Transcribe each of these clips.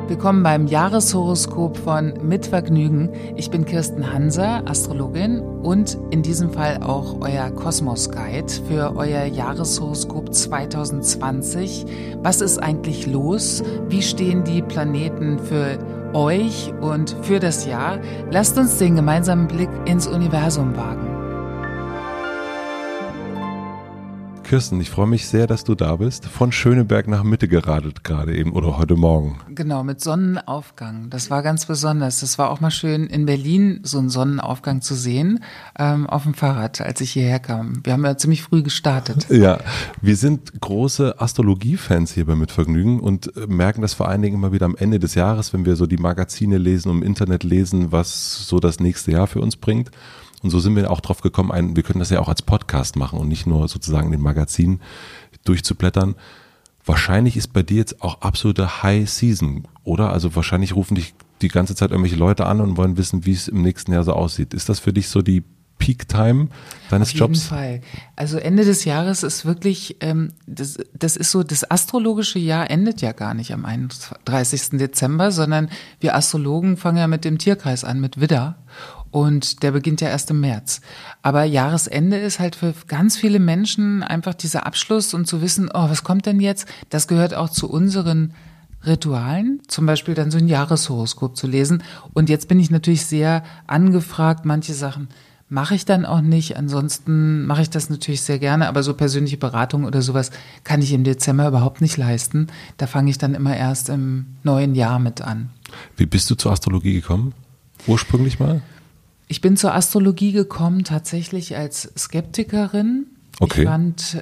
Willkommen beim Jahreshoroskop von Mit Vergnügen. Ich bin Kirsten Hanser, Astrologin und in diesem Fall auch euer Kosmos-Guide für euer Jahreshoroskop 2020. Was ist eigentlich los? Wie stehen die Planeten für euch und für das Jahr? Lasst uns den gemeinsamen Blick ins Universum wagen. Kirsten, ich freue mich sehr, dass du da bist. Von Schöneberg nach Mitte geradelt gerade eben oder heute Morgen. Genau, mit Sonnenaufgang. Das war ganz besonders. Das war auch mal schön in Berlin, so einen Sonnenaufgang zu sehen, auf dem Fahrrad, als ich hierher kam. Wir haben ja ziemlich früh gestartet. Ja, wir sind große Astrologie-Fans hier bei Mitvergnügen und merken das vor allen Dingen immer wieder am Ende des Jahres, wenn wir so die Magazine lesen und im Internet lesen, was so das nächste Jahr für uns bringt. Und so sind wir auch drauf gekommen, wir können das ja auch als Podcast machen und nicht nur sozusagen in den Magazinen durchzublättern. Wahrscheinlich ist bei dir jetzt auch absolute High Season, oder? Also wahrscheinlich rufen dich die ganze Zeit irgendwelche Leute an und wollen wissen, wie es im nächsten Jahr so aussieht. Ist das für dich so die Peak Time deines Jobs? Auf jeden Fall. Also Ende des Jahres ist wirklich, das ist so, das astrologische Jahr endet ja gar nicht am 31. Dezember, sondern wir Astrologen fangen ja mit dem Tierkreis an, mit Widder. Und der beginnt ja erst im März. Aber Jahresende ist halt für ganz viele Menschen einfach dieser Abschluss und zu wissen, oh, was kommt denn jetzt? Das gehört auch zu unseren Ritualen, zum Beispiel dann so ein Jahreshoroskop zu lesen. Und jetzt bin ich natürlich sehr angefragt, manche Sachen mache ich dann auch nicht. Ansonsten mache ich das natürlich sehr gerne, aber so persönliche Beratung oder sowas kann ich im Dezember überhaupt nicht leisten. Da fange ich dann immer erst im neuen Jahr mit an. Wie bist du zur Astrologie gekommen? Ursprünglich mal? Ich bin zur Astrologie gekommen tatsächlich als Skeptikerin. Okay. Ich fand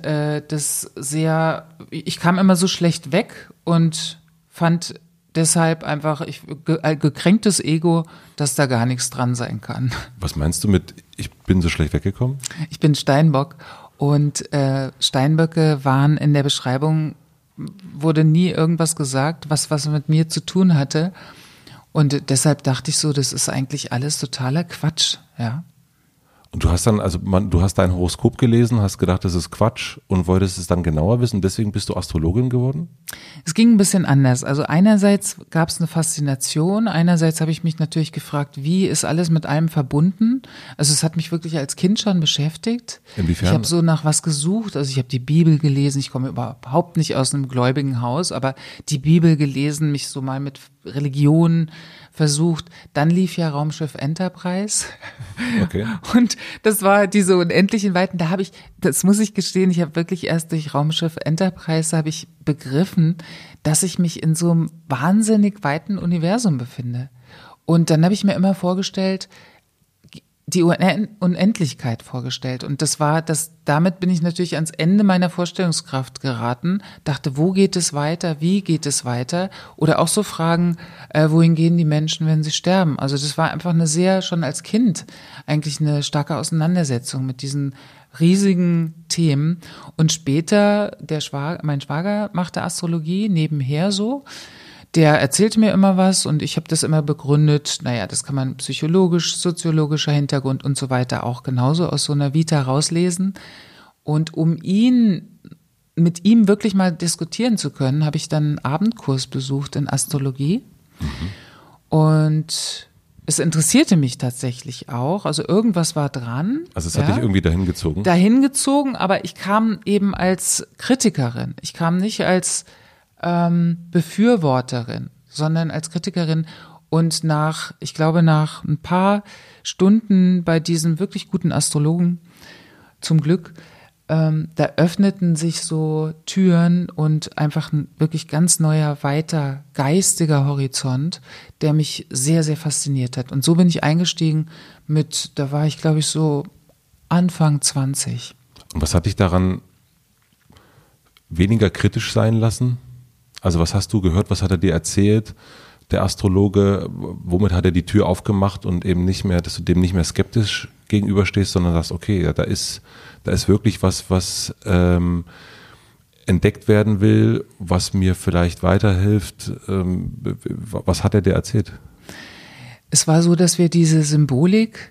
ich kam immer so schlecht weg und fand deshalb einfach gekränktes Ego, dass da gar nichts dran sein kann. Was meinst du mit, ich bin so schlecht weggekommen? Ich bin Steinbock und Steinböcke waren in der Beschreibung, wurde nie irgendwas gesagt, was mit mir zu tun hatte. Und deshalb dachte ich so, das ist eigentlich alles totaler Quatsch, ja. Und du hast dann, du hast dein Horoskop gelesen, hast gedacht, das ist Quatsch und wolltest es dann genauer wissen, deswegen bist du Astrologin geworden? Es ging ein bisschen anders. Also einerseits gab es eine Faszination, einerseits habe ich mich natürlich gefragt, wie ist alles mit allem verbunden? Also es hat mich wirklich als Kind schon beschäftigt. Inwiefern? Ich habe so nach was gesucht, also ich habe die Bibel gelesen, ich komme überhaupt nicht aus einem gläubigen Haus, aber die Bibel gelesen, mich so mal mit Religion versucht. Dann lief ja Raumschiff Enterprise. Okay. Und das war diese unendlichen Weiten. Das muss ich gestehen, ich habe wirklich erst durch Raumschiff Enterprise habe ich begriffen, dass ich mich in so einem wahnsinnig weiten Universum befinde. Und dann habe ich mir immer vorgestellt, die Unendlichkeit vorgestellt. Und damit bin ich natürlich ans Ende meiner Vorstellungskraft geraten, dachte, wo geht es weiter, wie geht es weiter? Oder auch so Fragen, wohin gehen die Menschen, wenn sie sterben? Also das war einfach schon als Kind eigentlich eine starke Auseinandersetzung mit diesen riesigen Themen. Und später, mein Schwager machte Astrologie nebenher so. Der erzählte mir immer was und ich habe das immer begründet, das kann man psychologisch, soziologischer Hintergrund und so weiter auch genauso aus so einer Vita rauslesen. Und um mit ihm wirklich mal diskutieren zu können, habe ich dann einen Abendkurs besucht in Astrologie. Mhm. Und es interessierte mich tatsächlich auch, also irgendwas war dran. Also es hat dich irgendwie dahin gezogen? Dahin gezogen, aber ich kam eben als Kritikerin. Ich kam nicht als Befürworterin, sondern als Kritikerin. Und ich glaube nach ein paar Stunden bei diesem wirklich guten Astrologen, zum Glück, da öffneten sich so Türen und einfach ein wirklich ganz neuer, weiter geistiger Horizont, der mich sehr, sehr fasziniert hat. Und so bin ich eingestiegen da war ich glaube ich so Anfang 20. Und was hat dich daran weniger kritisch sein lassen? Also was hast du gehört, was hat er dir erzählt, der Astrologe, womit hat er die Tür aufgemacht und eben nicht mehr, dass du dem nicht mehr skeptisch gegenüberstehst, sondern sagst, okay, ja, da ist wirklich was entdeckt werden will, was mir vielleicht weiterhilft. Was hat er dir erzählt? Es war so, dass wir diese Symbolik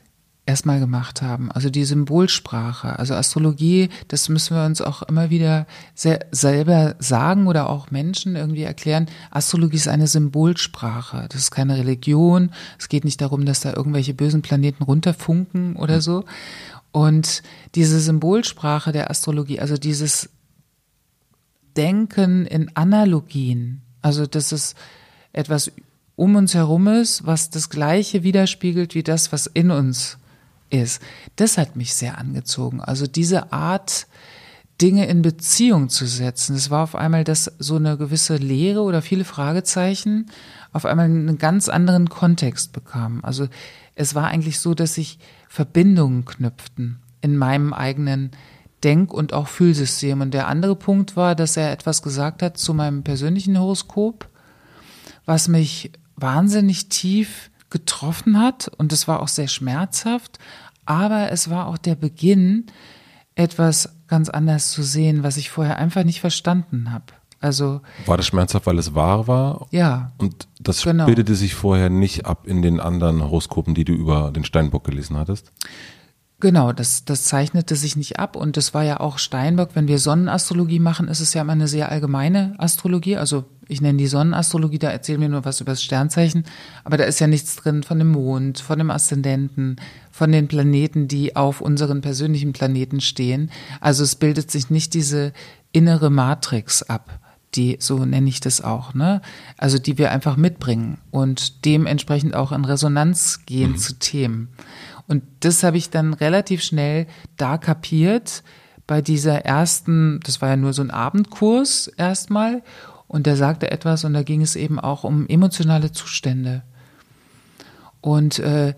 erstmal gemacht haben, also die Symbolsprache, also Astrologie, das müssen wir uns auch immer wieder selber sagen oder auch Menschen irgendwie erklären. Astrologie ist eine Symbolsprache, das ist keine Religion, es geht nicht darum, dass da irgendwelche bösen Planeten runterfunken oder so. Und diese Symbolsprache der Astrologie, also dieses Denken in Analogien, also dass es etwas um uns herum ist, was das Gleiche widerspiegelt wie das, was in uns ist. Das hat mich sehr angezogen. Also diese Art, Dinge in Beziehung zu setzen. Es war auf einmal, dass so eine gewisse Leere oder viele Fragezeichen auf einmal einen ganz anderen Kontext bekamen. Also es war eigentlich so, dass sich Verbindungen knüpften in meinem eigenen Denk- und auch Fühlsystem. Und der andere Punkt war, dass er etwas gesagt hat zu meinem persönlichen Horoskop, was mich wahnsinnig tief getroffen hat, und es war auch sehr schmerzhaft, aber es war auch der Beginn, etwas ganz anders zu sehen, was ich vorher einfach nicht verstanden habe. Also war das schmerzhaft, weil es wahr war? Ja. Und das genau. bildete sich vorher nicht ab in den anderen Horoskopen, die du über den Steinbock gelesen hattest? Genau, das zeichnete sich nicht ab, und das war ja auch Steinbock. Wenn wir Sonnenastrologie machen, ist es ja immer eine sehr allgemeine Astrologie. Also ich nenne die Sonnenastrologie, da erzählen wir nur was über das Sternzeichen, aber da ist ja nichts drin von dem Mond, von dem Aszendenten, von den Planeten, die auf unseren persönlichen Planeten stehen. Also es bildet sich nicht diese innere Matrix ab, die, so nenne ich das auch, ne? Also die wir einfach mitbringen und dementsprechend auch in Resonanz gehen zu Themen. Und das habe ich dann relativ schnell da kapiert bei dieser ersten, das war ja nur so ein Abendkurs erstmal, und der sagte etwas, und da ging es eben auch um emotionale Zustände. Und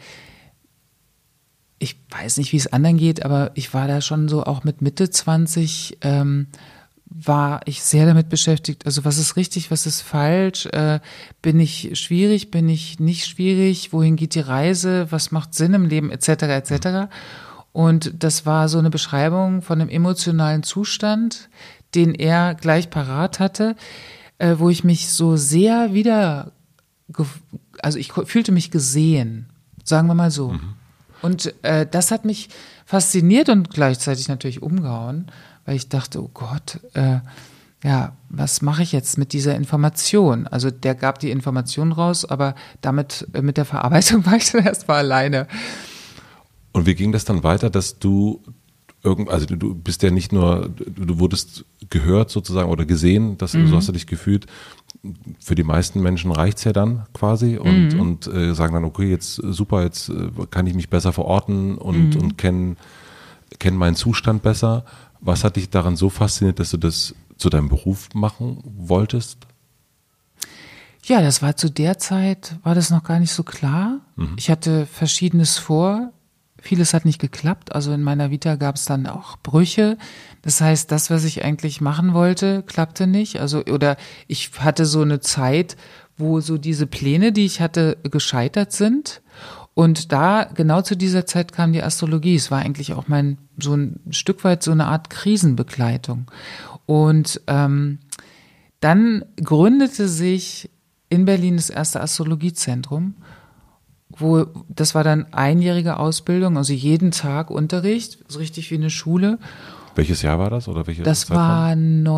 ich weiß nicht, wie es anderen geht, aber ich war da schon so auch mit Mitte 20, war ich sehr damit beschäftigt, also was ist richtig, was ist falsch, bin ich schwierig, bin ich nicht schwierig, wohin geht die Reise, was macht Sinn im Leben, etc., etc. Und das war so eine Beschreibung von einem emotionalen Zustand, den er gleich parat hatte, wo ich mich so sehr also ich fühlte mich gesehen, sagen wir mal so. Und das hat mich fasziniert und gleichzeitig natürlich umgehauen, weil ich dachte, oh Gott, ja, was mache ich jetzt mit dieser Information? Also der gab die Information raus, aber damit, mit der Verarbeitung war ich dann erstmal alleine. Und wie ging das dann weiter, dass du also du bist ja nicht nur, du wurdest gehört sozusagen oder gesehen, so hast du dich gefühlt. Für die meisten Menschen reicht's ja dann quasi und sagen dann, okay, jetzt super, jetzt kann ich mich besser verorten und kenn meinen Zustand besser. Was hat dich daran so fasziniert, dass du das zu deinem Beruf machen wolltest? Ja, das war zu der Zeit, war das noch gar nicht so klar. Ich hatte Verschiedenes vor. Vieles hat nicht geklappt. Also in meiner Vita gab es dann auch Brüche. Das heißt, das, was ich eigentlich machen wollte, klappte nicht. Also, oder ich hatte so eine Zeit, wo so diese Pläne, die ich hatte, gescheitert sind. Und da, genau zu dieser Zeit kam die Astrologie. Es war eigentlich auch so ein Stück weit so eine Art Krisenbegleitung. Und dann gründete sich in Berlin das erste Astrologiezentrum, das war dann einjährige Ausbildung, also jeden Tag Unterricht, so richtig wie eine Schule. Welches Jahr war das? Oder das war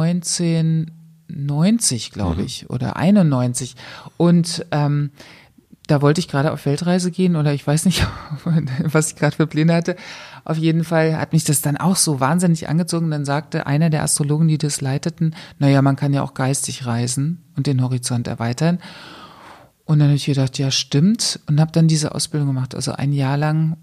1990, glaube ich, oder 91. Und da wollte ich gerade auf Weltreise gehen oder ich weiß nicht, was ich gerade für Pläne hatte. Auf jeden Fall hat mich das dann auch so wahnsinnig angezogen. Dann sagte einer der Astrologen, die das leiteten, naja, man kann ja auch geistig reisen und den Horizont erweitern. Und dann habe ich gedacht, ja, stimmt. Und habe dann diese Ausbildung gemacht, also ein Jahr lang,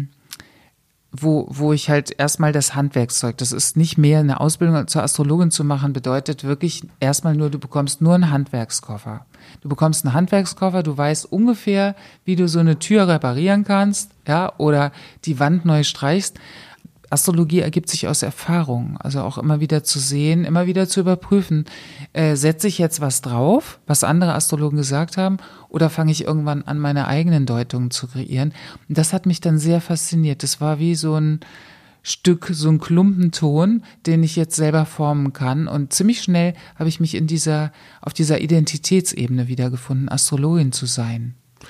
wo ich halt erstmal das Handwerkszeug, das ist nicht mehr eine Ausbildung zur Astrologin zu machen, bedeutet wirklich erstmal nur, du bekommst nur einen Handwerkskoffer. Du bekommst einen Handwerkskoffer, du weißt ungefähr, wie du so eine Tür reparieren kannst, ja, oder die Wand neu streichst. Astrologie ergibt sich aus Erfahrung, also auch immer wieder zu sehen, immer wieder zu überprüfen, setze ich jetzt was drauf, was andere Astrologen gesagt haben, oder fange ich irgendwann an, meine eigenen Deutungen zu kreieren? Und das hat mich dann sehr fasziniert. Das war wie so ein Stück, so ein Klumpenton, den ich jetzt selber formen kann. Und ziemlich schnell habe ich mich auf dieser Identitätsebene wiedergefunden, Astrologin zu sein.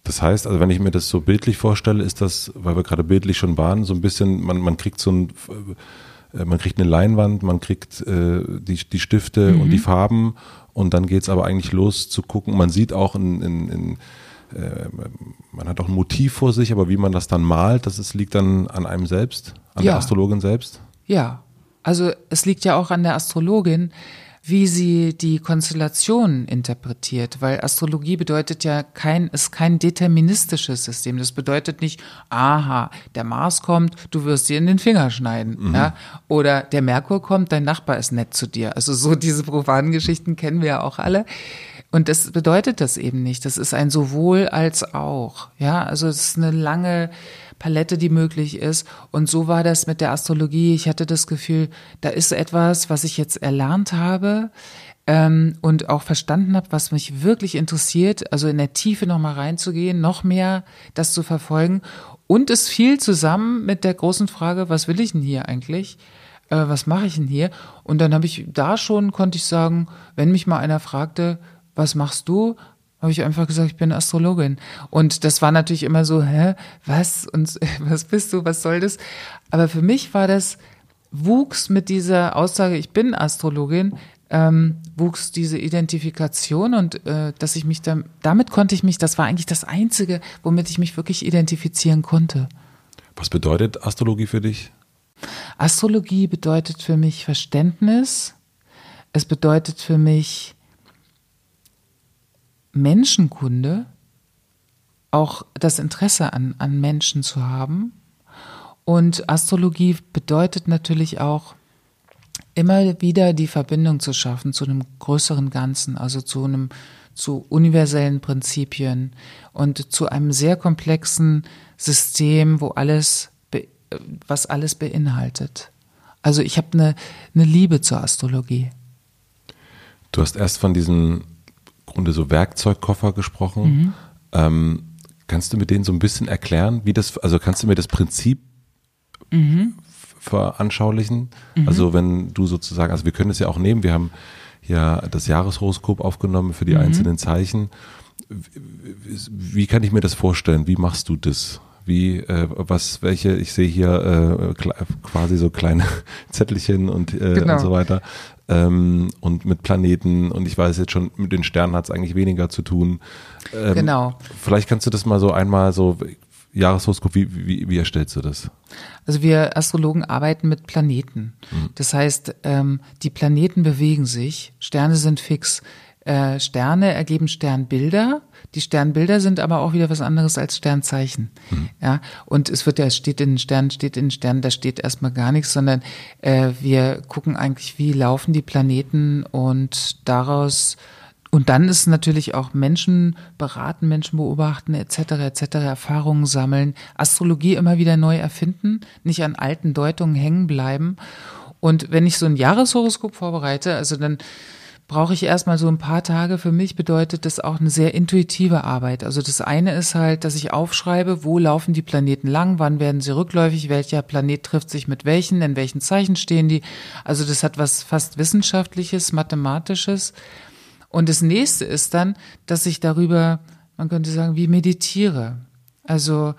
Das heißt, also wenn ich mir das so bildlich vorstelle, ist das, weil wir gerade bildlich schon waren, so ein bisschen, man kriegt man kriegt eine Leinwand, man kriegt die Stifte und die Farben und dann geht's aber eigentlich los zu gucken. Man sieht auch man hat auch ein Motiv vor sich, aber wie man das dann malt, liegt dann an einem selbst, an der Astrologin selbst? Ja, also es liegt ja auch an der Astrologin, wie sie die Konstellationen interpretiert, weil Astrologie bedeutet ja ist kein deterministisches System. Das bedeutet nicht, aha, der Mars kommt, du wirst dir in den Finger schneiden, ja, oder der Merkur kommt, dein Nachbar ist nett zu dir. Also so diese profanen Geschichten kennen wir ja auch alle. Und das bedeutet das eben nicht. Das ist ein sowohl als auch, ja, also es ist eine lange Palette, die möglich ist. Und so war das mit der Astrologie. Ich hatte das Gefühl, da ist etwas, was ich jetzt erlernt habe und auch verstanden habe, was mich wirklich interessiert, also in der Tiefe nochmal reinzugehen, noch mehr das zu verfolgen. Und es fiel zusammen mit der großen Frage, was will ich denn hier eigentlich? Was mache ich denn hier? Und dann konnte ich sagen, wenn mich mal einer fragte, was machst du? Habe ich einfach gesagt, ich bin Astrologin. Und das war natürlich immer so, was? Und was bist du? Was soll das? Aber für mich wuchs mit dieser Aussage, ich bin Astrologin, wuchs diese Identifikation und dass ich mich damit konnte ich mich, das war eigentlich das Einzige, womit ich mich wirklich identifizieren konnte. Was bedeutet Astrologie für dich? Astrologie bedeutet für mich Verständnis. Es bedeutet für mich Menschenkunde, auch das Interesse an Menschen zu haben. Und Astrologie bedeutet natürlich auch, immer wieder die Verbindung zu schaffen zu einem größeren Ganzen, also zu universellen Prinzipien und zu einem sehr komplexen System, was alles beinhaltet. Also ich habe eine Liebe zur Astrologie. Du hast erst von diesem Grunde so Werkzeugkoffer gesprochen. Kannst du mir den so ein bisschen erklären, kannst du mir das Prinzip veranschaulichen? Also wenn du sozusagen, also wir können es ja auch nehmen, wir haben ja das Jahreshoroskop aufgenommen für die einzelnen Zeichen. Wie kann ich mir das vorstellen? Wie machst du das? Ich sehe hier quasi so kleine Zettelchen und so weiter. Und mit Planeten und ich weiß jetzt schon, mit den Sternen hat es eigentlich weniger zu tun. Genau. Vielleicht kannst du das mal so einmal so, Jahreshoroskop, wie erstellst du das? Also wir Astrologen arbeiten mit Planeten. Das heißt, die Planeten bewegen sich, Sterne sind fix. Sterne ergeben Sternbilder. Die Sternbilder sind aber auch wieder was anderes als Sternzeichen. Ja, und steht in den Sternen, da steht erstmal gar nichts, sondern wir gucken eigentlich, wie laufen die Planeten und dann ist natürlich auch Menschen beraten, Menschen beobachten, etc., Erfahrungen sammeln, Astrologie immer wieder neu erfinden, nicht an alten Deutungen hängen bleiben. Und wenn ich so ein Jahreshoroskop vorbereite, also dann brauche ich erstmal so ein paar Tage. Für mich bedeutet das auch eine sehr intuitive Arbeit. Also das eine ist halt, dass ich aufschreibe, wo laufen die Planeten lang, wann werden sie rückläufig, welcher Planet trifft sich mit welchen, in welchen Zeichen stehen die. Also das hat was fast Wissenschaftliches, Mathematisches. Und das nächste ist dann, dass ich darüber, man könnte sagen, wie meditiere. Also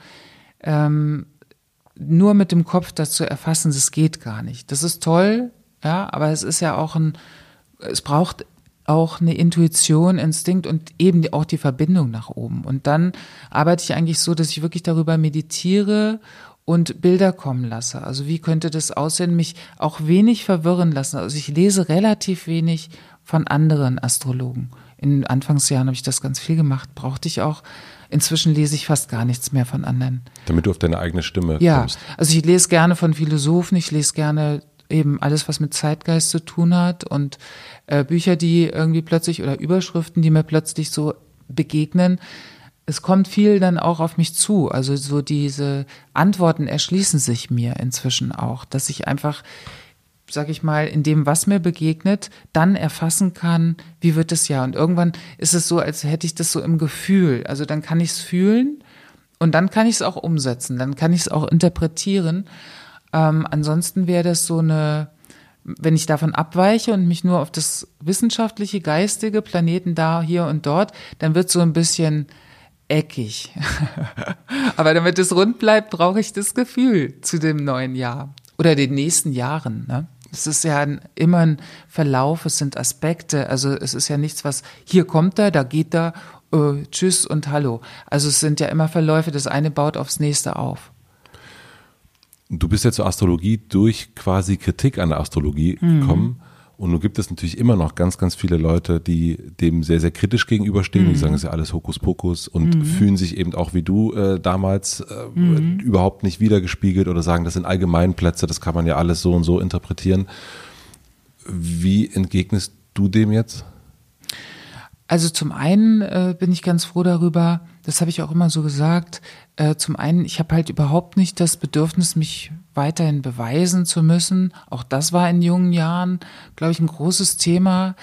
nur mit dem Kopf das zu erfassen, das geht gar nicht. Das ist toll, ja, aber es ist ja auch es braucht auch eine Intuition, Instinkt und eben auch die Verbindung nach oben. Und dann arbeite ich eigentlich so, dass ich wirklich darüber meditiere und Bilder kommen lasse. Also wie könnte das aussehen, mich auch wenig verwirren lassen. Also ich lese relativ wenig von anderen Astrologen. In den Anfangsjahren habe ich das ganz viel gemacht, brauchte ich auch. Inzwischen lese ich fast gar nichts mehr von anderen. Damit du auf deine eigene Stimme kommst. Ja, also ich lese gerne von Philosophen, ich lese gerne eben alles, was mit Zeitgeist zu tun hat und Bücher, die irgendwie plötzlich oder Überschriften, die mir plötzlich so begegnen. Es kommt viel dann auch auf mich zu. Also so diese Antworten erschließen sich mir inzwischen auch, dass ich einfach, sag ich mal, in dem, was mir begegnet, dann erfassen kann, wie wird es ja. Und irgendwann ist es so, als hätte ich das so im Gefühl. Also dann kann ich es fühlen und dann kann ich es auch umsetzen, dann kann ich es auch interpretieren. Ansonsten wäre das so wenn ich davon abweiche und mich nur auf das wissenschaftliche, geistige, Planeten da, hier und dort, dann wird so ein bisschen eckig. Aber damit es rund bleibt, brauche ich das Gefühl zu dem neuen Jahr oder den nächsten Jahren. Ne? Es ist ja immer ein Verlauf, es sind Aspekte. Also es ist ja nichts, was hier kommt da geht da, tschüss und hallo. Also es sind ja immer Verläufe, das eine baut aufs nächste auf. Du bist ja zur Astrologie durch quasi Kritik an der Astrologie gekommen. Und nun gibt es natürlich immer noch ganz, ganz viele Leute, die dem sehr, sehr kritisch gegenüberstehen. Die sagen, es ist ja alles Hokuspokus und fühlen sich eben auch wie du damals überhaupt nicht wiedergespiegelt oder sagen, das sind Allgemeinplätze, das kann man ja alles so und so interpretieren. Wie entgegnest du dem jetzt? Also zum einen bin ich ganz froh darüber, das habe ich auch immer so gesagt, zum einen, ich habe halt überhaupt nicht das Bedürfnis, mich weiterhin beweisen zu müssen. Auch das war in jungen Jahren, glaube ich, ein großes Thema.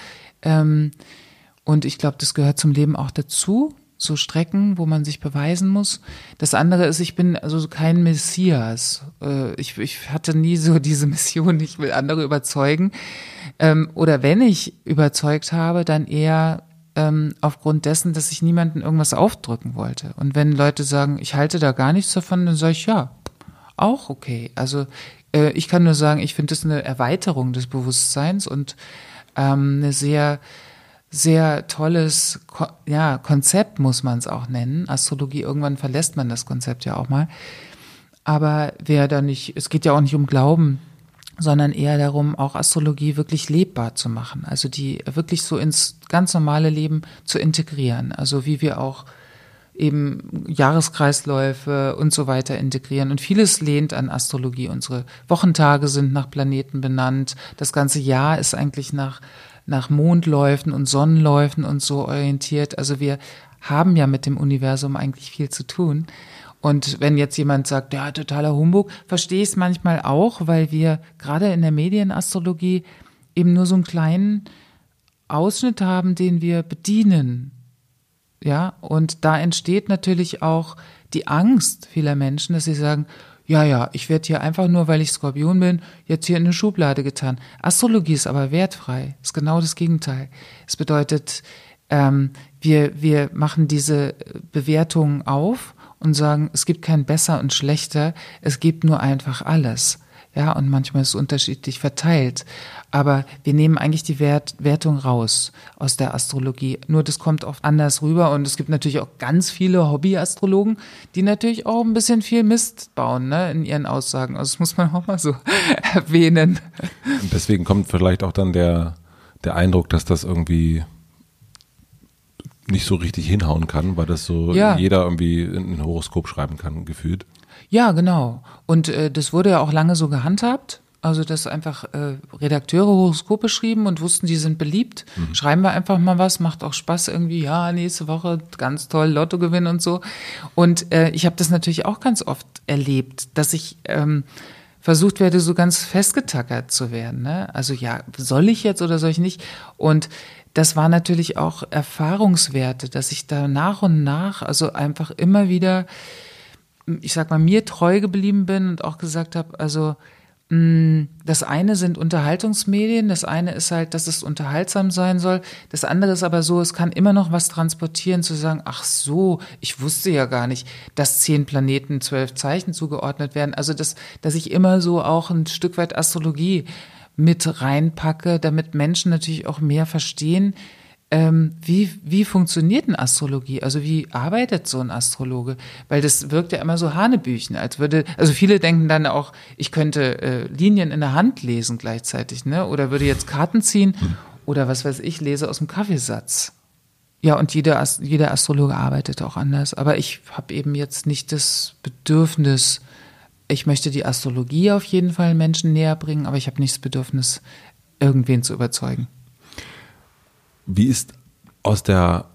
Und ich glaube, das gehört zum Leben auch dazu, so Strecken, wo man sich beweisen muss. Das andere ist, ich bin also kein Messias. Ich hatte nie so diese Mission, ich will andere überzeugen. Oder wenn ich überzeugt habe, dann eher aufgrund dessen, dass ich niemandem irgendwas aufdrücken wollte. Und wenn Leute sagen, ich halte da gar nichts davon, dann sage ich, ja, auch okay. Also ich kann nur sagen, ich finde das eine Erweiterung des Bewusstseins und eine sehr, sehr tolles Konzept, muss man es auch nennen. Astrologie, irgendwann verlässt man das Konzept ja auch mal. Aber es geht ja auch nicht um Glauben, sondern eher darum, auch Astrologie wirklich lebbar zu machen. Also die wirklich so ins ganz normale Leben zu integrieren. Also wie wir auch eben Jahreskreisläufe und so weiter integrieren. Und vieles lehnt an Astrologie. Unsere Wochentage sind nach Planeten benannt. Das ganze Jahr ist eigentlich nach Mondläufen und Sonnenläufen und so orientiert. Also wir haben ja mit dem Universum eigentlich viel zu tun. Und wenn jetzt jemand sagt, ja, totaler Humbug, verstehe ich es manchmal auch, weil wir gerade in der Medienastrologie eben nur so einen kleinen Ausschnitt haben, den wir bedienen. Ja, und da entsteht natürlich auch die Angst vieler Menschen, dass sie sagen, ja, ich werde hier einfach nur, weil ich Skorpion bin, jetzt hier in eine Schublade getan. Astrologie ist aber wertfrei, ist genau das Gegenteil. Es bedeutet, wir machen diese Bewertungen auf und sagen, es gibt kein Besser und Schlechter, es gibt nur einfach alles. Ja, und manchmal ist es unterschiedlich verteilt. Aber wir nehmen eigentlich die Wertung raus aus der Astrologie. Nur das kommt oft anders rüber. Und es gibt natürlich auch ganz viele Hobbyastrologen, die natürlich auch ein bisschen viel Mist bauen, ne, in ihren Aussagen. Also das muss man auch mal so erwähnen. Und deswegen kommt vielleicht auch dann der Eindruck, dass das irgendwie nicht so richtig hinhauen kann, weil das so jeder irgendwie in ein Horoskop schreiben kann, gefühlt. Ja, genau. Und das wurde ja auch lange so gehandhabt. Also, dass einfach Redakteure Horoskope schrieben und wussten, die sind beliebt. Schreiben wir einfach mal was, macht auch Spaß irgendwie. Ja, nächste Woche ganz toll, Lottogewinn und so. Und ich habe das natürlich auch ganz oft erlebt, dass ich versucht werde, so ganz festgetackert zu werden. Ne? Also ja, soll ich jetzt oder soll ich nicht? Und das war natürlich auch Erfahrungswerte, dass ich da nach und nach, also einfach immer wieder, ich sag mal, mir treu geblieben bin und auch gesagt habe, also das eine sind Unterhaltungsmedien, das eine ist halt, dass es unterhaltsam sein soll, das andere ist aber so, es kann immer noch was transportieren, zu sagen, ach so, ich wusste ja gar nicht, dass 10 Planeten 12 Zeichen zugeordnet werden, also dass ich immer so auch ein Stück weit Astrologie mit reinpacke, damit Menschen natürlich auch mehr verstehen, wie funktioniert eine Astrologie? Also wie arbeitet so ein Astrologe? Weil das wirkt ja immer so Hanebüchen, also viele denken dann auch, ich könnte Linien in der Hand lesen gleichzeitig, ne? Oder würde jetzt Karten ziehen oder was weiß ich, lese aus dem Kaffeesatz. Ja, und jeder Astrologe arbeitet auch anders. Aber ich habe eben jetzt nicht das Bedürfnis, ich möchte die Astrologie auf jeden Fall Menschen näher bringen, aber ich habe nicht das Bedürfnis, irgendwen zu überzeugen. Wie ist aus der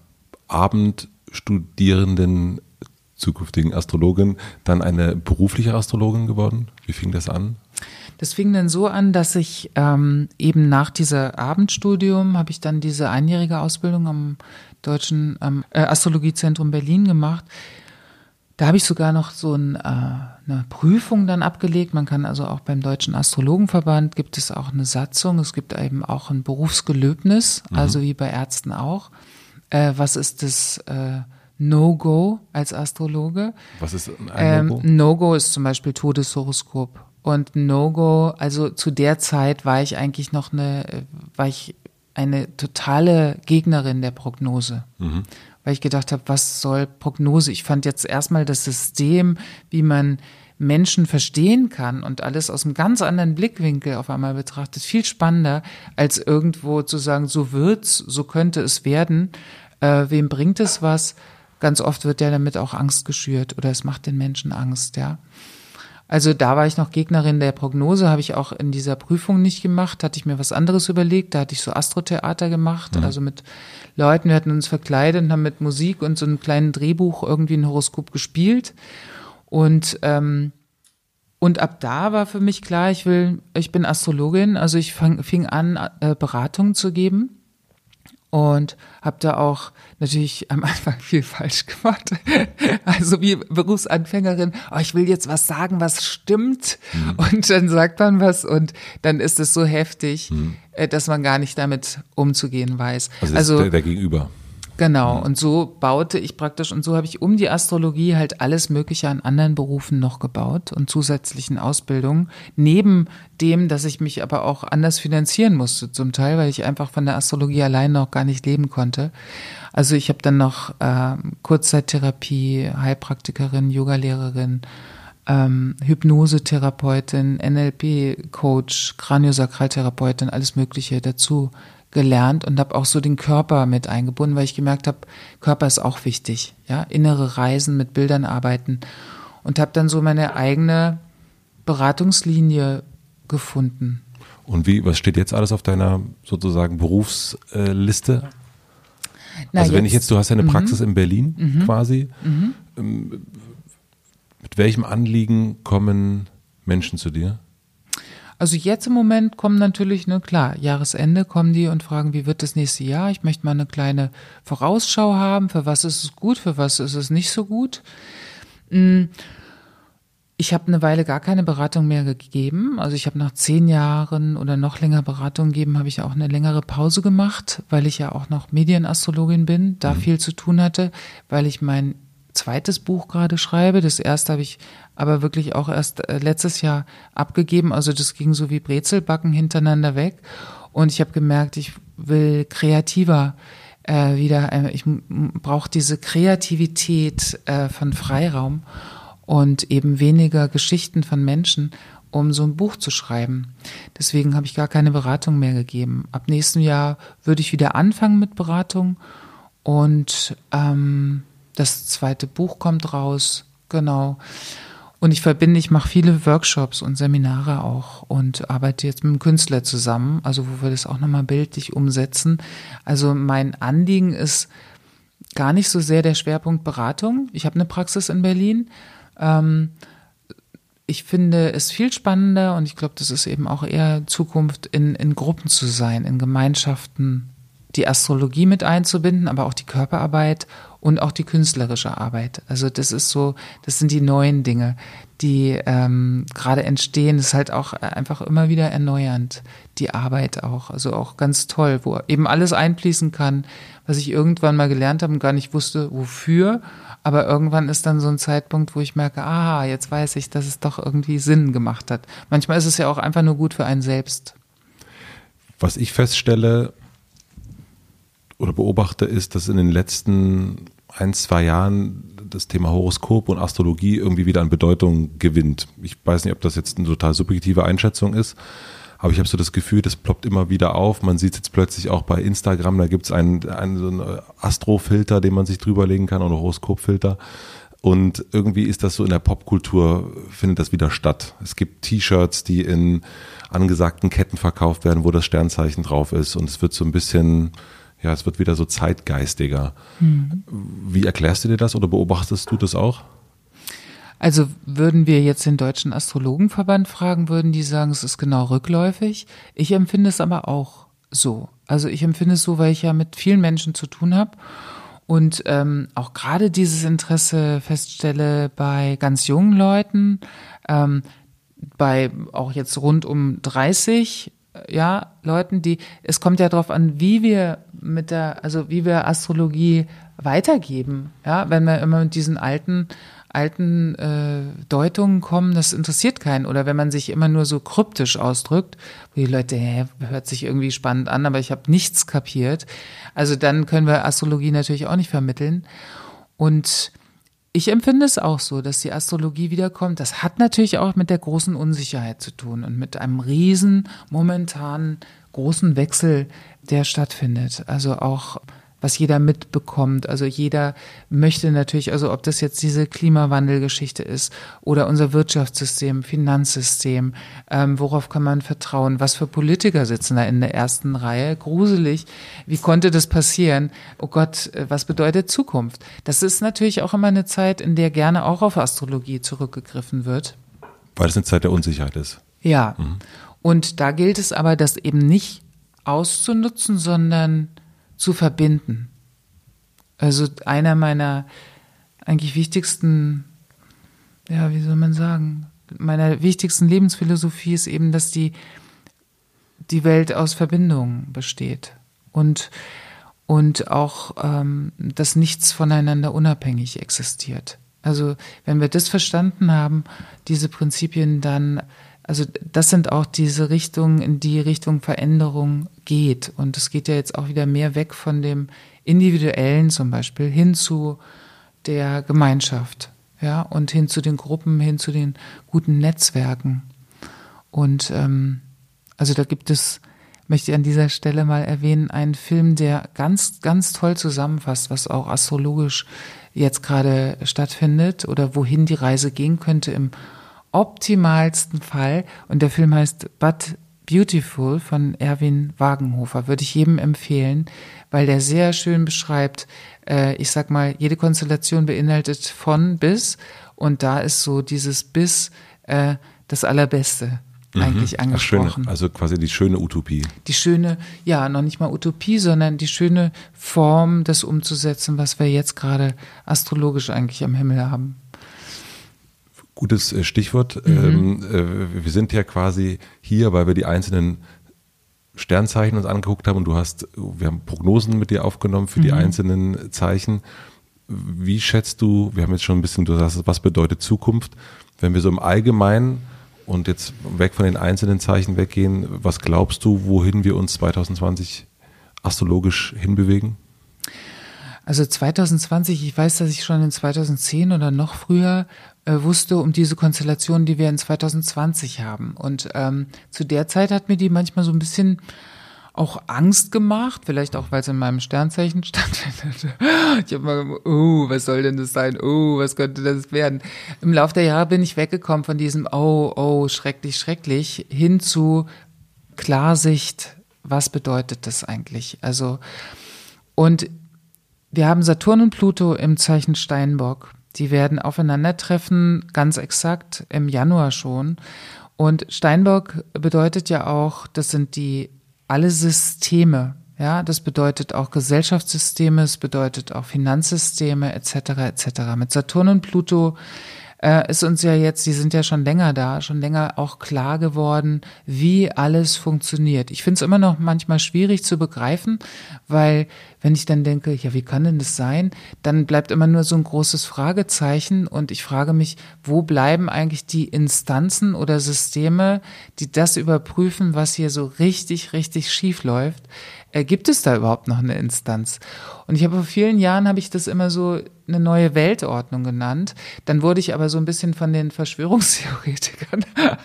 Abendstudierenden, zukünftigen Astrologin dann eine berufliche Astrologin geworden? Wie fing das an? Das fing dann so an, dass ich eben nach dieser Abendstudium habe ich dann diese einjährige Ausbildung am Deutschen Astrologiezentrum Berlin gemacht. Da habe ich sogar noch so eine Prüfung dann abgelegt. Man kann also auch beim Deutschen Astrologenverband gibt es auch eine Satzung. Es gibt eben auch ein Berufsgelöbnis, also wie bei Ärzten auch. Was ist das No-Go als Astrologe. Was ist ein No-Go? No-Go ist zum Beispiel Todeshoroskop. Und No-Go, also zu der Zeit war ich eigentlich war ich eine totale Gegnerin der Prognose. Weil ich gedacht habe, was soll Prognose? Ich fand jetzt erstmal das System, wie man Menschen verstehen kann und alles aus einem ganz anderen Blickwinkel auf einmal betrachtet, viel spannender, als irgendwo zu sagen, so wird's, so könnte es werden. Wem bringt es was? Ganz oft wird ja damit auch Angst geschürt oder es macht den Menschen Angst, ja. Also da war ich noch Gegnerin der Prognose, habe ich auch in dieser Prüfung nicht gemacht, hatte ich mir was anderes überlegt, da hatte ich so Astrotheater gemacht, also mit Leuten, wir hatten uns verkleidet und haben mit Musik und so einem kleinen Drehbuch irgendwie ein Horoskop gespielt und ab da war für mich klar, ich bin Astrologin, also ich fing an, Beratungen zu geben. Und habe da auch natürlich am Anfang viel falsch gemacht. Also wie Berufsanfängerin, ich will jetzt was sagen, was stimmt. Und dann sagt man was und dann ist es so heftig, dass man gar nicht damit umzugehen weiß. Also der Gegenüber. Genau, und so baute ich praktisch, und so habe ich um die Astrologie halt alles Mögliche an anderen Berufen noch gebaut und zusätzlichen Ausbildungen, neben dem, dass ich mich aber auch anders finanzieren musste zum Teil, weil ich einfach von der Astrologie allein noch gar nicht leben konnte. Also ich habe dann noch Kurzzeittherapie, Heilpraktikerin, Yogalehrerin, Hypnosetherapeutin, NLP-Coach, Kraniosakraltherapeutin, alles Mögliche dazu gelernt und habe auch so den Körper mit eingebunden, weil ich gemerkt habe, Körper ist auch wichtig, ja, innere Reisen, mit Bildern arbeiten und habe dann so meine eigene Beratungslinie gefunden. Und was steht jetzt alles auf deiner sozusagen Berufsliste? Also wenn du hast ja eine Praxis in Berlin quasi. Mit welchem Anliegen kommen Menschen zu dir? Also jetzt im Moment kommen natürlich, klar, Jahresende kommen die und fragen, wie wird das nächste Jahr? Ich möchte mal eine kleine Vorausschau haben, für was ist es gut, für was ist es nicht so gut. Ich habe eine Weile gar keine Beratung mehr gegeben. Also ich habe nach 10 Jahren oder noch länger Beratung gegeben, habe ich auch eine längere Pause gemacht, weil ich ja auch noch Medienastrologin bin, da viel zu tun hatte, weil ich mein zweites Buch gerade schreibe. Das erste habe ich aber wirklich auch erst letztes Jahr abgegeben. Also das ging so wie Brezelbacken hintereinander weg. Und ich habe gemerkt, ich will kreativer wieder. Ich brauche diese Kreativität von Freiraum und eben weniger Geschichten von Menschen, um so ein Buch zu schreiben. Deswegen habe ich gar keine Beratung mehr gegeben. Ab nächstem Jahr würde ich wieder anfangen mit Beratung und das zweite Buch kommt raus, genau. Und ich mache viele Workshops und Seminare auch und arbeite jetzt mit einem Künstler zusammen, also wo wir das auch nochmal bildlich umsetzen. Also mein Anliegen ist gar nicht so sehr der Schwerpunkt Beratung. Ich habe eine Praxis in Berlin. Ich finde es viel spannender und ich glaube, das ist eben auch eher Zukunft, in Gruppen zu sein, in Gemeinschaften, die Astrologie mit einzubinden, aber auch die Körperarbeit und auch die künstlerische Arbeit. Also das sind die neuen Dinge, die gerade entstehen. Das ist halt auch einfach immer wieder erneuernd, die Arbeit auch. Also auch ganz toll, wo eben alles einfließen kann, was ich irgendwann mal gelernt habe und gar nicht wusste, wofür. Aber irgendwann ist dann so ein Zeitpunkt, wo ich merke, jetzt weiß ich, dass es doch irgendwie Sinn gemacht hat. Manchmal ist es ja auch einfach nur gut für einen selbst. Was ich feststelle oder beobachte, ist, dass in den letzten 1-2 Jahren das Thema Horoskop und Astrologie irgendwie wieder an Bedeutung gewinnt. Ich weiß nicht, ob das jetzt eine total subjektive Einschätzung ist, aber ich habe so das Gefühl, das ploppt immer wieder auf. Man sieht es jetzt plötzlich auch bei Instagram, da gibt es einen so einen Astrofilter, den man sich drüberlegen kann, oder Horoskopfilter. Und irgendwie ist das so in der Popkultur, findet das wieder statt. Es gibt T-Shirts, die in angesagten Ketten verkauft werden, wo das Sternzeichen drauf ist, und es wird so ein bisschen... Ja, es wird wieder so zeitgeistiger. Wie erklärst du dir das oder beobachtest du das auch? Also würden wir jetzt den Deutschen Astrologenverband fragen, würden die sagen, es ist genau rückläufig. Ich empfinde es aber auch so. Also ich empfinde es so, weil ich ja mit vielen Menschen zu tun habe und auch gerade dieses Interesse feststelle bei ganz jungen Leuten, bei auch jetzt rund um 30 Leuten, es kommt ja darauf an, wie wir Astrologie weitergeben. Ja, wenn wir immer mit diesen alten Deutungen kommen, das interessiert keinen. Oder wenn man sich immer nur so kryptisch ausdrückt, wo die Leute, hört sich irgendwie spannend an, aber ich habe nichts kapiert. Also dann können wir Astrologie natürlich auch nicht vermitteln. Und ich empfinde es auch so, dass die Astrologie wiederkommt. Das hat natürlich auch mit der großen Unsicherheit zu tun und mit einem riesen, momentanen, großen Wechsel, der stattfindet. Also auch was jeder mitbekommt. Also jeder möchte natürlich, also ob das jetzt diese Klimawandelgeschichte ist oder unser Wirtschaftssystem, Finanzsystem, worauf kann man vertrauen? Was für Politiker sitzen da in der ersten Reihe? Gruselig. Wie konnte das passieren? Oh Gott, was bedeutet Zukunft? Das ist natürlich auch immer eine Zeit, in der gerne auch auf Astrologie zurückgegriffen wird. Weil es eine Zeit der Unsicherheit ist. Ja. Und da gilt es aber, das eben nicht auszunutzen, sondern zu verbinden. Also einer meiner eigentlich wichtigsten, wie soll man sagen, meiner wichtigsten Lebensphilosophie ist eben, dass die Welt aus Verbindungen besteht und auch, dass nichts voneinander unabhängig existiert. Also wenn wir das verstanden haben, diese Prinzipien, dann also das sind auch diese Richtungen, in die Richtung Veränderung geht. Und es geht ja jetzt auch wieder mehr weg von dem Individuellen zum Beispiel hin zu der Gemeinschaft, ja, und hin zu den Gruppen, hin zu den guten Netzwerken. Und also da gibt es, möchte ich an dieser Stelle mal erwähnen, einen Film, der ganz, ganz toll zusammenfasst, was auch astrologisch jetzt gerade stattfindet oder wohin die Reise gehen könnte im optimalsten Fall. Und der Film heißt But Beautiful von Erwin Wagenhofer. Würde ich jedem empfehlen, weil der sehr schön beschreibt, ich sag mal, jede Konstellation beinhaltet von bis und da ist so dieses bis das Allerbeste eigentlich angesprochen. Schöne, also quasi die schöne Utopie. Die schöne, ja, noch nicht mal Utopie, sondern die schöne Form, das umzusetzen, was wir jetzt gerade astrologisch eigentlich am Himmel haben. Gutes Stichwort. Wir sind ja quasi hier, weil wir die einzelnen Sternzeichen uns angeguckt haben und wir haben Prognosen mit dir aufgenommen für die einzelnen Zeichen. Wie schätzt du, wir haben jetzt schon ein bisschen, du sagst, was bedeutet Zukunft, wenn wir so im Allgemeinen und jetzt weg von den einzelnen Zeichen weggehen, was glaubst du, wohin wir uns 2020 astrologisch hinbewegen? Also 2020, ich weiß, dass ich schon in 2010 oder noch früher wusste um diese Konstellation, die wir in 2020 haben. Und zu der Zeit hat mir die manchmal so ein bisschen auch Angst gemacht, vielleicht auch, weil es in meinem Sternzeichen stand. Ich habe mal gemacht, was soll denn das sein? Was könnte das werden? Im Laufe der Jahre bin ich weggekommen von diesem schrecklich, schrecklich, hin zu Klarsicht, was bedeutet das eigentlich? Also, und wir haben Saturn und Pluto im Zeichen Steinbock. Die werden aufeinandertreffen, ganz exakt im Januar schon. Und Steinbock bedeutet ja auch, das sind alle Systeme. Ja, das bedeutet auch Gesellschaftssysteme, es bedeutet auch Finanzsysteme etc. etc. Mit Saturn und Pluto ist uns ja jetzt, die sind ja schon länger da, schon länger auch klar geworden, wie alles funktioniert. Ich finde es immer noch manchmal schwierig zu begreifen, weil wenn ich dann denke, ja, wie kann denn das sein? Dann bleibt immer nur so ein großes Fragezeichen und ich frage mich, wo bleiben eigentlich die Instanzen oder Systeme, die das überprüfen, was hier so richtig, richtig schief läuft? Gibt es da überhaupt noch eine Instanz? Und ich habe vor vielen Jahren, habe ich das immer so eine neue Weltordnung genannt. Dann wurde ich aber so ein bisschen von den Verschwörungstheoretikern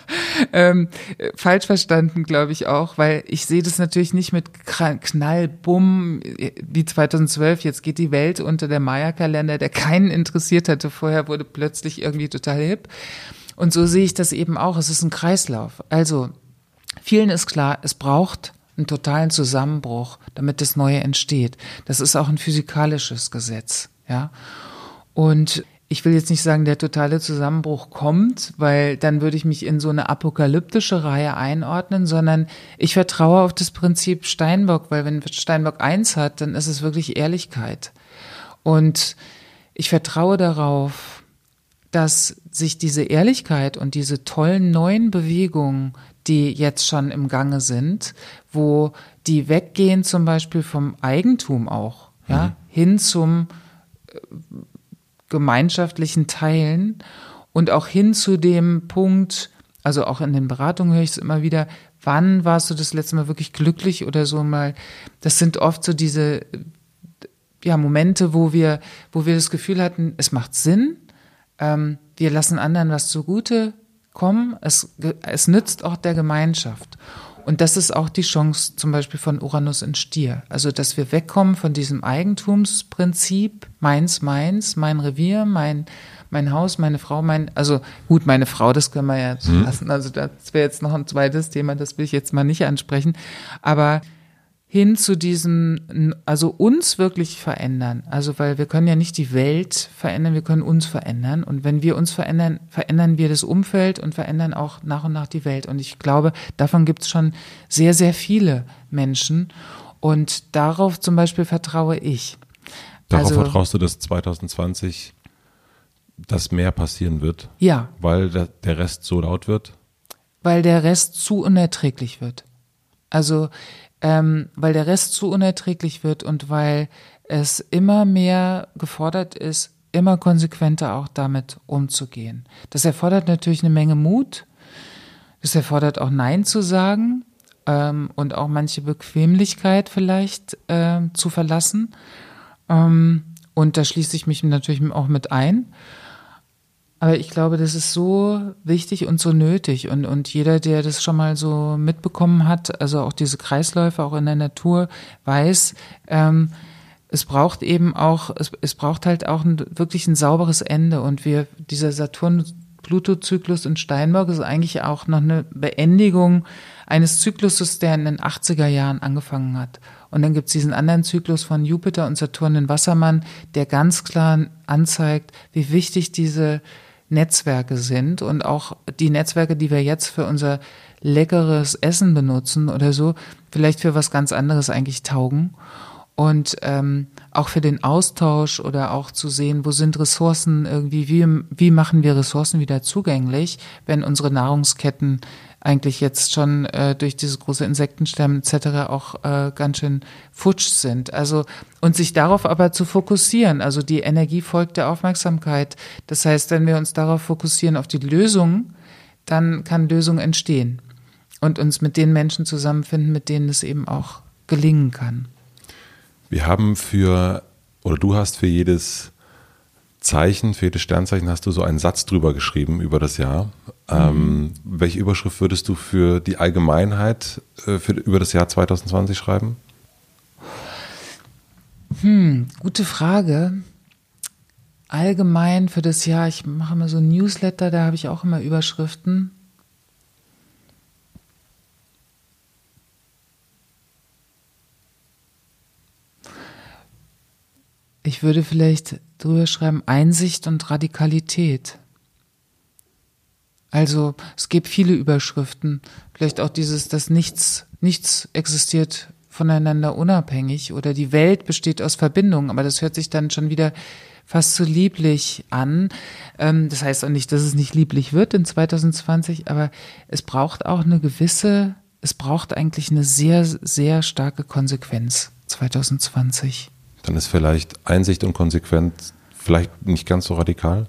falsch verstanden, glaube ich auch, weil ich sehe das natürlich nicht mit Knall, Bumm, wie 2012, jetzt geht die Welt unter, der Maya-Kalender, der keinen interessiert hatte. Vorher wurde plötzlich irgendwie total hip. Und so sehe ich das eben auch. Es ist ein Kreislauf. Also vielen ist klar, es braucht einen totalen Zusammenbruch, damit das Neue entsteht. Das ist auch ein physikalisches Gesetz, ja. Und ich will jetzt nicht sagen, der totale Zusammenbruch kommt, weil dann würde ich mich in so eine apokalyptische Reihe einordnen, sondern ich vertraue auf das Prinzip Steinbock, weil wenn Steinbock 1 hat, dann ist es wirklich Ehrlichkeit. Und ich vertraue darauf, dass sich diese Ehrlichkeit und diese tollen neuen Bewegungen, die jetzt schon im Gange sind, wo die weggehen zum Beispiel vom Eigentum auch, ja, hin zum gemeinschaftlichen Teilen und auch hin zu dem Punkt, also auch in den Beratungen höre ich es immer wieder, wann warst du das letzte Mal wirklich glücklich oder so mal, das sind oft so diese Momente, wo wir das Gefühl hatten, es macht Sinn, wir lassen anderen was zugute kommen, es nützt auch der Gemeinschaft. Und das ist auch die Chance zum Beispiel von Uranus in Stier. Also, dass wir wegkommen von diesem Eigentumsprinzip, meins, mein Revier, mein Haus, meine Frau, meine Frau, das können wir ja lassen. Also, das wäre jetzt noch ein zweites Thema, das will ich jetzt mal nicht ansprechen. Aber hin zu diesem, also uns wirklich verändern. Also, weil wir können ja nicht die Welt verändern, wir können uns verändern. Und wenn wir uns verändern, verändern wir das Umfeld und verändern auch nach und nach die Welt. Und ich glaube, davon gibt es schon sehr, sehr viele Menschen. Und darauf zum Beispiel vertraue ich. Darauf vertraust du, dass 2020 das mehr passieren wird? Ja. Weil der Rest so laut wird? Weil der Rest zu unerträglich wird. Also, weil der Rest zu unerträglich wird und weil es immer mehr gefordert ist, immer konsequenter auch damit umzugehen. Das erfordert natürlich eine Menge Mut. Das erfordert auch Nein zu sagen und auch manche Bequemlichkeit vielleicht zu verlassen. Und da schließe ich mich natürlich auch mit ein. Aber ich glaube, das ist so wichtig und so nötig. Und jeder, der das schon mal so mitbekommen hat, also auch diese Kreisläufe auch in der Natur, weiß, es braucht eben auch, es braucht halt auch wirklich ein sauberes Ende. Und dieser Saturn-Pluto-Zyklus in Steinbock ist eigentlich auch noch eine Beendigung eines Zykluses, der in den 80er Jahren angefangen hat. Und dann gibt es diesen anderen Zyklus von Jupiter und Saturn in Wassermann, der ganz klar anzeigt, wie wichtig diese Netzwerke sind und auch die Netzwerke, die wir jetzt für unser leckeres Essen benutzen oder so, vielleicht für was ganz anderes eigentlich taugen. Und auch für den Austausch oder auch zu sehen, wo sind Ressourcen irgendwie, wie machen wir Ressourcen wieder zugänglich, wenn unsere Nahrungsketten eigentlich jetzt schon durch dieses große Insektensterben etc. auch ganz schön futsch sind. Also und sich darauf aber zu fokussieren, also die Energie folgt der Aufmerksamkeit. Das heißt, wenn wir uns darauf fokussieren, auf die Lösung, dann kann Lösung entstehen und uns mit den Menschen zusammenfinden, mit denen es eben auch gelingen kann. Wir haben du hast für jedes Zeichen, für jedes Sternzeichen hast du so einen Satz drüber geschrieben über das Jahr. Welche Überschrift würdest du für die Allgemeinheit über das Jahr 2020 schreiben? Gute Frage. Allgemein für das Jahr, ich mache immer so ein Newsletter, da habe ich auch immer Überschriften. Ich würde vielleicht drüber schreiben, Einsicht und Radikalität. Also es gibt viele Überschriften, vielleicht auch dass nichts existiert voneinander unabhängig oder die Welt besteht aus Verbindungen, aber das hört sich dann schon wieder fast so lieblich an. Das heißt auch nicht, dass es nicht lieblich wird in 2020, aber es braucht auch es braucht eigentlich eine sehr, sehr starke Konsequenz 2020. Dann ist vielleicht Einsicht und Konsequenz vielleicht nicht ganz so radikal?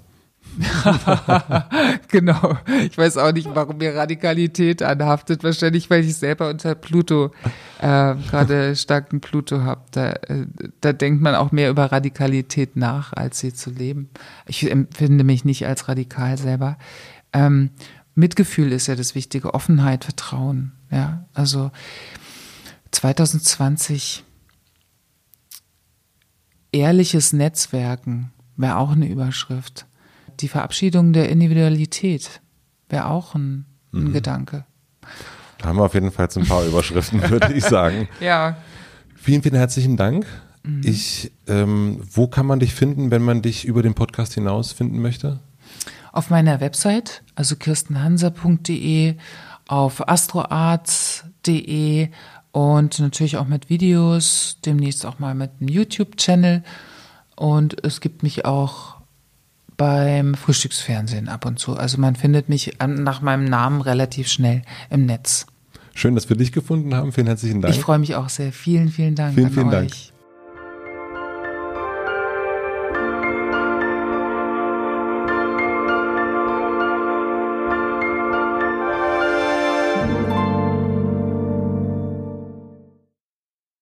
Genau. Ich weiß auch nicht, warum mir Radikalität anhaftet. Wahrscheinlich, weil ich selber unter Pluto, gerade starken Pluto habe. Da denkt man auch mehr über Radikalität nach, als sie zu leben. Ich empfinde mich nicht als radikal selber. Mitgefühl ist ja das Wichtige. Offenheit, Vertrauen. Ja, also 2020 ehrliches Netzwerken wäre auch eine Überschrift. Die Verabschiedung der Individualität wäre auch ein Gedanke. Da haben wir auf jeden Fall jetzt ein paar Überschriften, würde ich sagen. Ja. Vielen, vielen herzlichen Dank. Wo kann man dich finden, wenn man dich über den Podcast hinaus finden möchte? Auf meiner Website, also kirstenhanser.de, auf astroarts.de und natürlich auch mit Videos, demnächst auch mal mit einem YouTube-Channel. Und es gibt mich auch beim Frühstücksfernsehen ab und zu. Also man findet mich nach meinem Namen relativ schnell im Netz. Schön, dass wir dich gefunden haben. Vielen herzlichen Dank. Ich freue mich auch sehr. Vielen, vielen Dank vielen, an vielen euch. Dank.